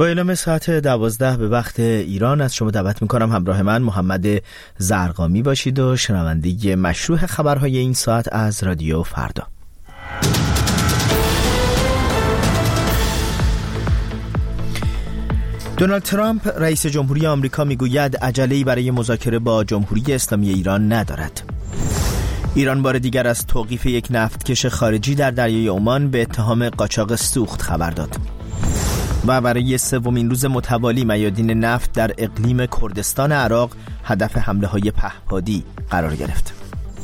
با اعلام ساعت 12 به وقت ایران از شما دعوت میکنم همراه من محمد زرقامی باشید و شنونده مشروع خبرهای این ساعت از رادیو فردا. دونالد ترامپ رئیس جمهوری آمریکا میگوید عجله‌ای برای مذاکره با جمهوری اسلامی ایران ندارد. ایران بار دیگر از توقیف یک نفتکش خارجی در دریای عمان به اتهام قاچاق سوخت خبر داد. و برای سومین روز متوالی میادین نفت در اقلیم کردستان عراق هدف حمله‌های پهپادی قرار گرفت.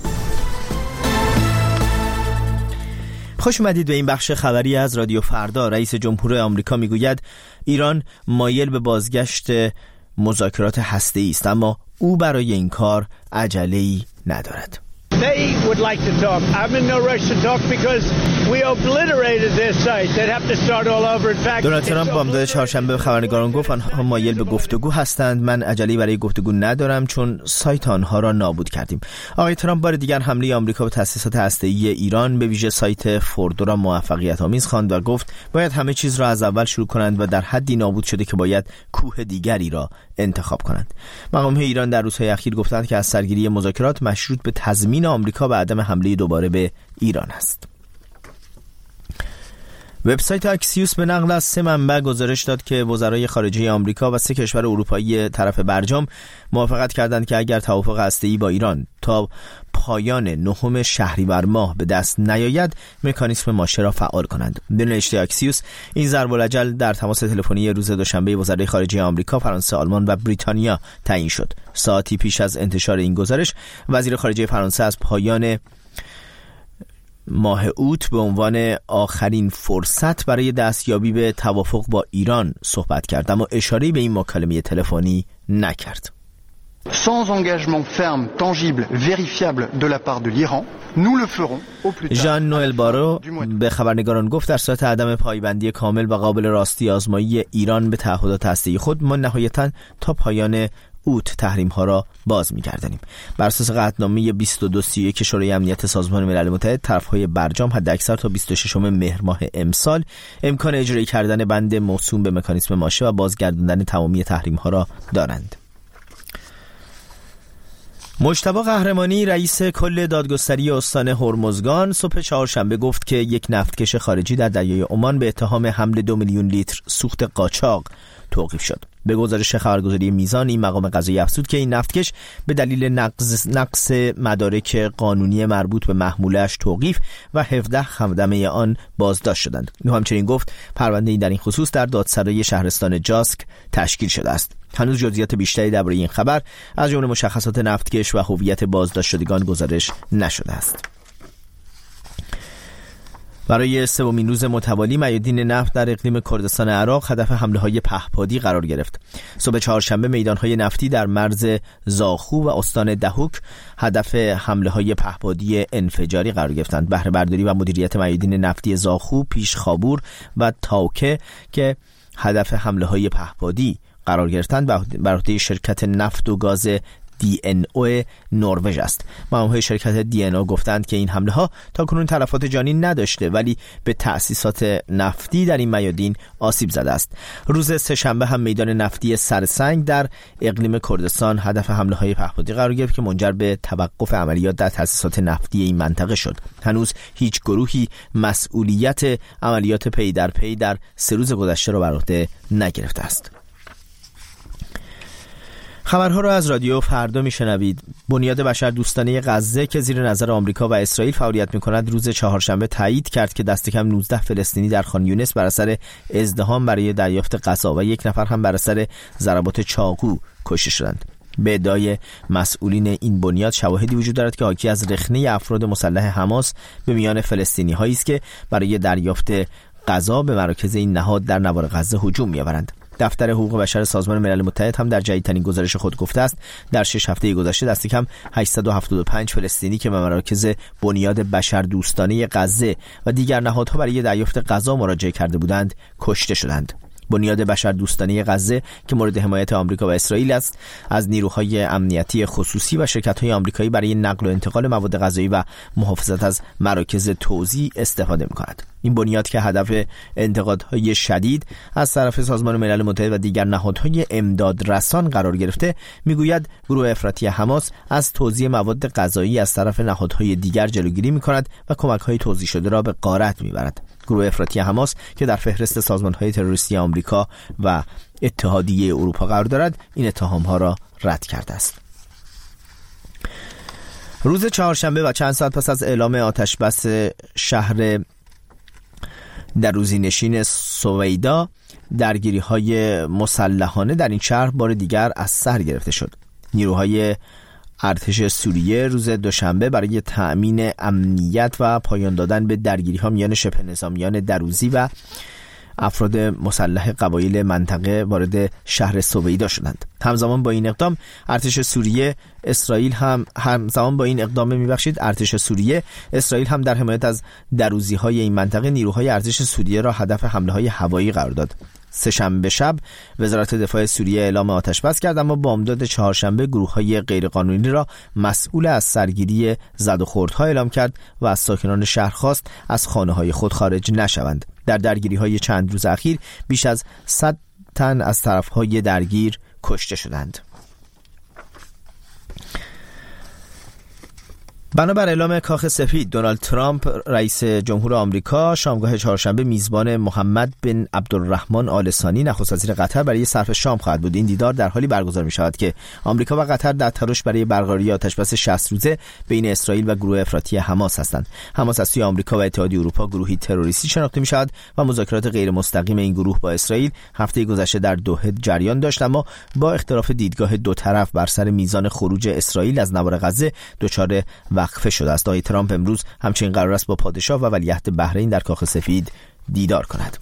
خوش اومدید به این بخش خبری از رادیو فردا. رئیس جمهور آمریکا میگوید ایران مایل به بازگشت مذاکرات هسته‌ای است، اما او برای این کار عجله‌ای ندارد. They would like to talk. I'm in no rush to talk because we obliterated their site. They'd have to start all over. In fact, دونالد ترامپ بامداد چهارشنبه به خبرنگاران گفت آنها مایل به گفتگو هستند. من عجله‌ای برای گفتگو ندارم چون سایت آنها را نابود کردیم. آقای ترامپ بار دیگر حمله آمریکا به تأسیسات هسته‌ای ایران به ویژه سایت فوردو را موفقیت‌آمیز خواند و گفت باید همه چیز را از اول شروع کنند و در حدی نابود شده که باید کوه دیگری را انتخاب کنند. مقام‌های ایران در روزهای اخیر گفتند که از سرگیری مذاکرات مشروط به تضمین آمریکا به عدم حمله دوباره به ایران است. وبسایت اکسیوس به نقل از 3 منبع گزارش داد که وزرای خارجه آمریکا و 3 کشور اروپایی طرف برجام موافقت کردند که اگر توافق هسته‌ای با ایران تا پایان 9 شهریور ماه به دست نیاید مکانیسم ماشه را فعال کنند. به نوشته اکسیوس این ضرب العجل در تماس تلفنی روز دوشنبه وزرای خارجه آمریکا، فرانسه، آلمان و بریتانیا تعیین شد. ساعتی پیش از انتشار این گزارش وزیر خارجه فرانسه از پایان ماه اوت به عنوان آخرین فرصت برای دستیابی به توافق با ایران صحبت کرد، اما اشاره‌ای به این مکالمه تلفنی نکرد. Sans engagement ferme, tangible, vérifiable de la part de l'Iran, nous le ferons au plus tard. ژان نوئل بارو به خبرنگاران گفت در صورت عدم پایبندی کامل و قابل راستی آزمایی ایران به تعهدات هسته‌ای خود، ما نهایتاً تا پایان اوت تحریم ها را باز می‌گردانیم. بر اساس قطعنامه 2231 شورای امنیت سازمان ملل متحد، طرف‌های برجام حداکثر تا 26 مهر ماه امسال امکان اجرایی کردن بند موسوم به مکانیسم ماشه و بازگرداندن تمامی تحریم ها را دارند. مجتبی قهرمانی رئیس کل دادگستری استان هرمزگان صبح چهارشنبه گفت که یک نفتکش خارجی در دریای عمان به اتهام حمل 2 میلیون لیتر سوخت قاچاق توقیف شد. به گزارش خبرگزاری میزان این مقام قضایی افزود که این نفتکش به دلیل نقص مدارک قانونی مربوط به محموله‌اش توقیف و 17 خدمه آن بازداشت شدند. او همچنین گفت پرونده‌ای در این خصوص در دادسرای شهرستان جاسک تشکیل شده است. هنوز جزئیات بیشتری درباره این خبر از جمله مشخصات نفتکش و هویت بازداشت شدگان گزارش نشده است. برای سومین روز متوالی میادین نفت در اقلیم کردستان عراق هدف حمله‌های پهپادی قرار گرفت. صبح چهارشنبه میدان‌های نفتی در مرز زاخو و استان دهوک هدف حمله‌های پهپادی انفجاری قرار گرفتند. بهره برداری و مدیریت میادین نفتی زاخو، پیشخابور و تاوکه که هدف حمله‌های پهپادی قرار گرفتند بر عهده شرکت نفت و گاز DNO نروژ است. مامورهای شرکت DNO گفتند که این حمله ها تا کنون تلفات جانی نداشته ولی به تأسیسات نفتی در این میادین آسیب زده است. روز سه‌شنبه هم میدان نفتی سرسنگ در اقلیم کردستان هدف حمله های پهپادی قرار گرفت که منجر به توقف عملیات در تأسیسات نفتی این منطقه شد. هنوز هیچ گروهی مسئولیت عملیات پی در پی در 3 روز گذشته را بر عهده نگرفته است. خبرها را از رادیو فردا میشنوید. بنیاد بشردوستانه غزه که زیر نظر آمریکا و اسرائیل فعالیت می‌کند روز چهارشنبه تایید کرد که دست کم 19 فلسطینی در خان یونس بر اثر ازدحام برای دریافت غذا و 1 نفر هم بر اثر ضربات چاقو کشته شدند. به ادعای مسئولین این بنیاد شواهدی وجود دارد که حاکی از رخنه افراد مسلح حماس به میان فلسطینی‌هایی است که برای دریافت غذا به مراکز این نهاد در نوار غزه هجوم می‌آورند. دفتر حقوق بشر سازمان ملل متحد هم در جدیدترین گزارش خود گفته است در 6 هفته گذشته دست کم 875 فلسطینی که به مراکز بنیاد بشردوستانه غزه و دیگر نهادها برای دریافت غذا مراجعه کرده بودند کشته شدند. بنیاد بشردوستانه غزه که مورد حمایت آمریکا و اسرائیل است، از نیروهای امنیتی خصوصی و شرکت‌های آمریکایی برای نقل و انتقال مواد غذایی و محافظت از مراکز توزیع استفاده می‌کند. این بنیاد که هدف انتقادهای شدید از طرف سازمان ملل متحد و دیگر نهادهای امداد رسان قرار گرفته، میگوید گروه افراطی حماس از توزیع مواد غذایی از طرف نهادهای دیگر جلوگیری می‌کند و کمک‌های توزیع شده را به غارت می‌برد. گروه افراطی حماس که در فهرست سازمان‌های تروریستی آمریکا و اتحادیه اروپا قرار دارد، این اتهام‌ها را رد کرده است. روز چهارشنبه و چند ساعت پس از اعلام آتشبس شهر دروزینشین سویدا، درگیری‌های مسلحانه در این شهر بار دیگر از سر گرفته شد. نیروهای ارتش سوریه روز دوشنبه برای تأمین امنیت و پایان دادن به درگیری‌ها میان شبه نظامیان دروزی و افراد مسلح قبایل منطقه وارد شهر سویدا شدند. همزمان با این اقدام ارتش سوریه اسرائیل هم در حمایت از دروزی‌های این منطقه نیروهای ارتش سوریه را هدف حمله‌های هوایی قرار داد. سه‌شنبه شب وزارت دفاع سوریه اعلام آتشبس کرد، اما بامداد چهارشنبه گروه‌های غیرقانونی را مسئول از سرگیری زد و خوردها اعلام کرد و از ساکنان شهر خواست از خانه‌های خود خارج نشوند. در درگیری‌های چند روز اخیر بیش از 100 تن از طرف‌های درگیر کشته شدند. بنابر اعلام کاخ سفید، دونالد ترامپ رئیس جمهور آمریکا شامگاه چهارشنبه میزبان محمد بن عبدالرحمن آل ثانی نخست وزیر قطر برای صرف شام خواهد بود. این دیدار در حالی برگزار می شود که آمریکا و قطر در تلاش برای برقراری آتشبس 60 روزه بین اسرائیل و گروه افراطی حماس هستند. حماس از سوی آمریکا و اتحادیه اروپا گروهی تروریستی شناخته می شود و مذاکرات غیر مستقیم این گروه با اسرائیل هفته گذشته در دوحه جریان داشت، اما با اختلاف دیدگاه دو طرف بر سر میزان خروج اسرائیل از نوار غزه دچار وقفه شده است. آقای ترامپ امروز همچنین قرار است با پادشاه و ولیعهد بحرین در کاخ سفید دیدار کند.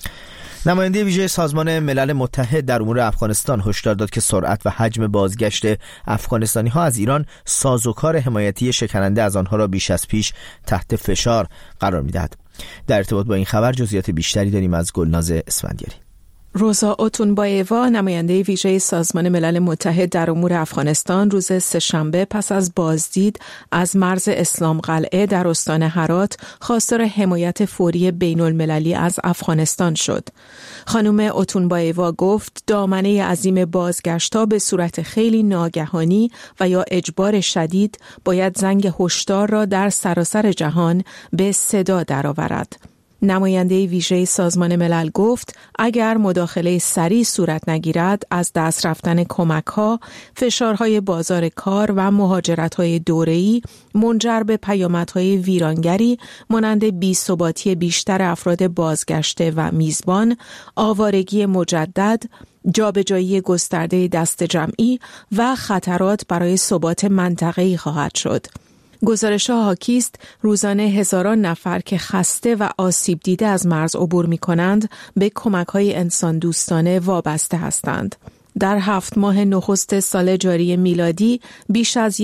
نماینده ویژه سازمان ملل متحد در امور افغانستان هشدار داد که سرعت و حجم بازگشت افغانستانی‌ها از ایران سازوکار حمایتی شکننده از آنها را بیش از پیش تحت فشار قرار می‌دهد. در ارتباط با این خبر جزئیات بیشتری داریم از گلناز اسفندیاری. روزا اوتونبایوا، نماینده ویژه سازمان ملل متحد در امور افغانستان، روز سه‌شنبه پس از بازدید از مرز اسلام قلعه در استان هرات خواستار حمایت فوری بین المللی از افغانستان شد. خانم اوتونبایوا گفت دامنه عظیم بازگشت‌ها به صورت خیلی ناگهانی و یا اجبار شدید باید زنگ هشدار را در سراسر جهان به صدا درآورد. نماینده ویژه سازمان ملل گفت اگر مداخله سریع صورت نگیرد از دست رفتن کمک‌ها، فشارهای بازار کار و مهاجرت‌های دوره‌ای منجر به پیامدهای ویرانگری مانند بی‌ثباتی بیشتر افراد بازگشته و میزبان، آوارگی مجدد، جابجایی گسترده دست جمعی و خطرات برای ثبات منطقه‌ای خواهد شد. گزارش‌ها حاکی است روزانه هزاران نفر که خسته و آسیب دیده از مرز عبور می‌کنند به کمک‌های انسان دوستانه وابسته هستند. در 7 ماه نخست سال جاری میلادی بیش از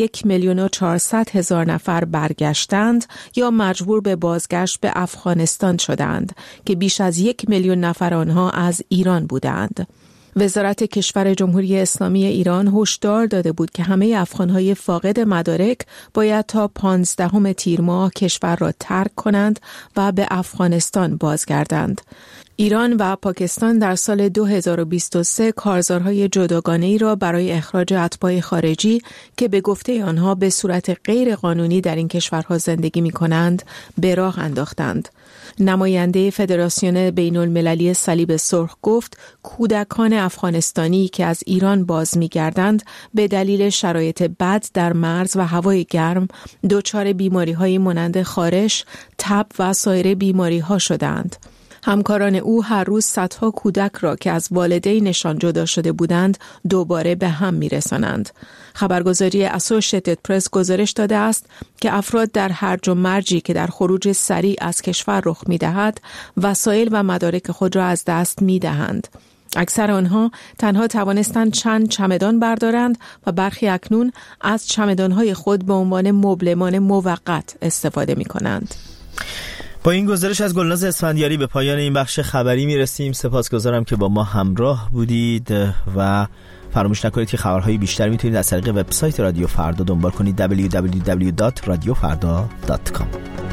1,400,000 نفر برگشتند یا مجبور به بازگشت به افغانستان شدند که بیش از 1,000,000 نفر آنها از ایران بودند. وزارت کشور جمهوری اسلامی ایران هشدار داده بود که همه افغان‌های فاقد مدارک باید تا 15 تیر ماه کشور را ترک کنند و به افغانستان بازگردند. ایران و پاکستان در سال 2023 کارزارهای جداگانه‌ای را برای اخراج اتباع خارجی که به گفته آنها به صورت غیر قانونی در این کشورها زندگی می‌کنند به راه انداختند. نماینده فدراسیون بین المللی صلیب سرخ گفت کودکان افغانستانی که از ایران باز می‌گردند به دلیل شرایط بد در مرز و هوای گرم دچار بیماری‌های مانند خارش، تب و سایر بیماری‌ها شدند. همکاران او هر روز صدها کودک را که از والدینشان جدا شده بودند دوباره به هم می‌رسانند. خبرگزاری اسوشیتد پرس گزارش داده است که افراد در هرج و مرجی که در خروج سریع از کشور رخ می‌دهد وسایل و مدارک خود را از دست می‌دهند. اکثر آنها تنها توانستند چند چمدان بردارند و برخی اکنون از چمدان‌های خود به عنوان مبلمان موقت استفاده می‌کنند. با این گزارش از گلناز اسفندیاری به پایان این بخش خبری میرسیم. سپاسگزارم که با ما همراه بودید و فراموش نکنید که خبرهای بیشتر میتونید از طریق وبسایت رادیو فردا دنبال کنید www.radiofarda.com.